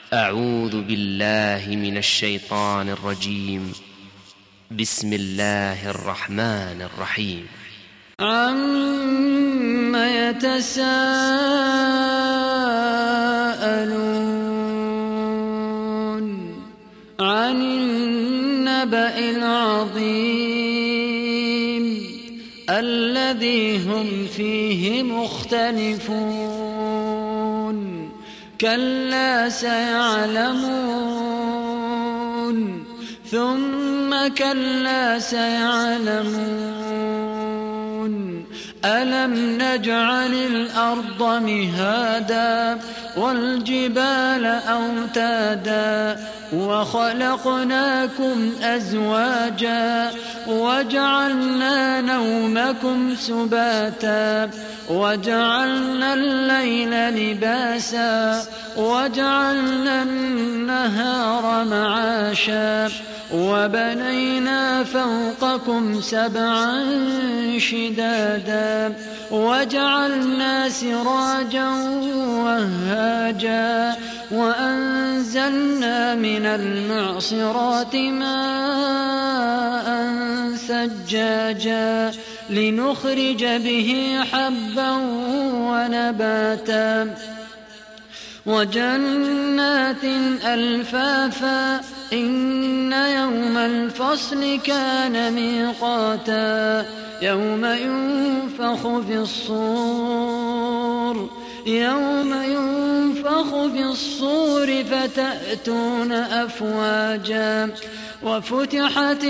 أعوذ بالله من الشيطان الرجيم. بسم الله الرحمن الرحيم. عَمَّ يَتَسَاءَلُونَ عَنِ النَّبَإِ الْعَظِيمِ الَّذِي هُمْ فِيهِ مُخْتَلِفُونَ كَلَّا سَيَعْلَمُونَ ثُمَّ كَلَّا سَيَعْلَمُونَ أَلَمْ نَجْعَلِ الْأَرْضَ مِهَادًا وَالْجِبَالَ أَوْتَادًا وَخَلَقْنَاكُمْ أَزْوَاجًا وَجَعَلْنَا نَوْمَكُمْ سُبَاتًا وَجَعَلْنَا اللَّيْلَ لِبَاسًا وَجَعَلْنَا النَّهَارَ مَعَاشًا وَبَنَيْنَا فَوْقَكُمْ سَبْعًا شِدَادًا وَجَعَلْنَا سِرَاجًا وَهَّاجًا وَأَنزَلْنَا مِنَ الْمُعْصِرَاتِ مَاءً ثَجَّاجًا لِنُخْرِجَ بِهِ حَبًّا وَنَبَاتًا وَجَنَّاتٍ أَلْفَافًا إِنَّ يَوْمَ الْفَصْلِ كَانَ مِيقَاتًا يَوْمَ يُنفَخُ فِي الصُّورِ فَتَأْتُونَ أَفْوَاجًا وَفُتِحَتِ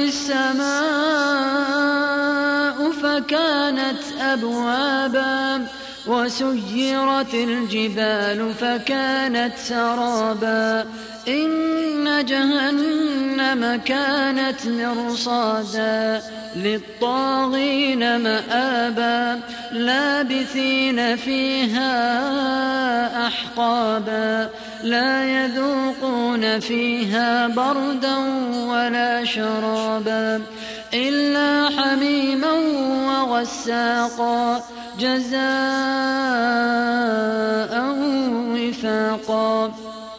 السَّمَاءُ فَكَانَتْ أَبْوَابًا وَسُيِّرَتِ الْجِبَالُ فَكَانَتْ سَرَابًا إِنَّ جَهَنَّمَ كَانَتْ مِرْصَادًا لِلطَّاغِينَ مَآبًا لَابِثِينَ فِيهَا أَحْقَابًا لَا يَذُوقُونَ فِيهَا بَرْدًا وَلَا شَرَابًا إِلَّا حَمِيمًا وَغَسَّاقًا جَزَاءً وِفَاقًا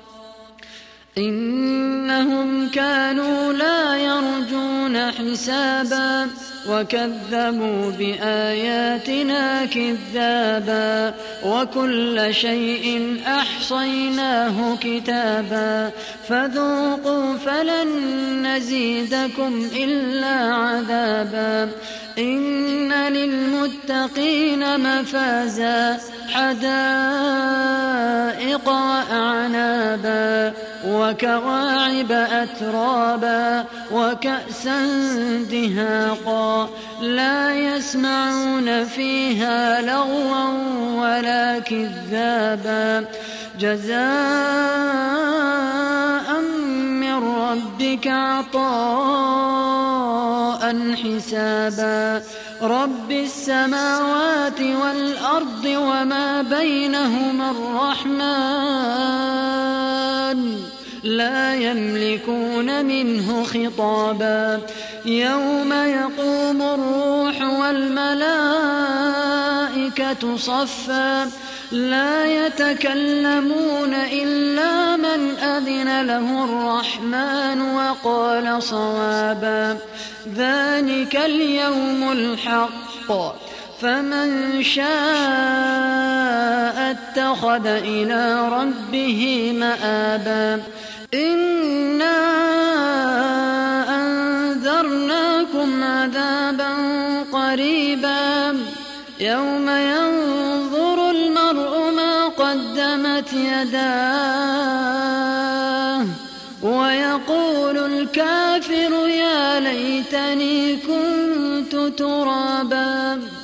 إِنَّهُمْ كَانُوا لَا يَرْجُونَ حِسَابًا وَكَذَّبُوا بِآيَاتِنَا كِذَّابًا وَكُلَّ شَيْءٍ أَحْصَيْنَاهُ كِتَابًا فَذُوقُوا فَلَن نَّزِيدَكُمْ إِلَّا عَذَابًا إِنَّ لِلْمُتَّقِينَ مَفَازًا حَدَائِقَ وَأَعْنَابًا وَكَوَاعِبَ أَتْرَابًا وَكَأْسًا دِهَاقًا لَا يَسْمَعُونَ فِيهَا لَغْوًا وَلَا كِذَّابًا جَزَاءً مِّن رَّبِّكَ عَطَاءً حِسَابًا رَبِّ السَّمَاوَاتِ وَالْأَرْضِ وَمَا بَيْنَهُمَا الرَّحْمَنُ لَا يَمْلِكُونَ مِنْهُ خِطَابًا يَوْمَ يَقُومُ الرُّوحُ وَالْمَلَائِكَةُ صَفًّا لَا يَتَكَلَّمُونَ إِلَّا مَنْ أَذِنَ لَهُ الرَّحْمَنُ وَقَالَ صَوَابًا ذَلِكَ الْيَوْمُ الْحَقُّ فَمَنْ شَاءَ اتَّخَذَ إِلَى رَبِّهِ مَآبًا إِنَّا أَنذَرْنَاكُمْ عَذَابًا قَرِيبًا يَوْمَ يَنظُرُ الْمَرْءُ مَا قَدَّمَتْ يَدَاهُ وَيَقُولُ الْكَافِرُ يَا لَيْتَنِي كُنتُ تُرَابًا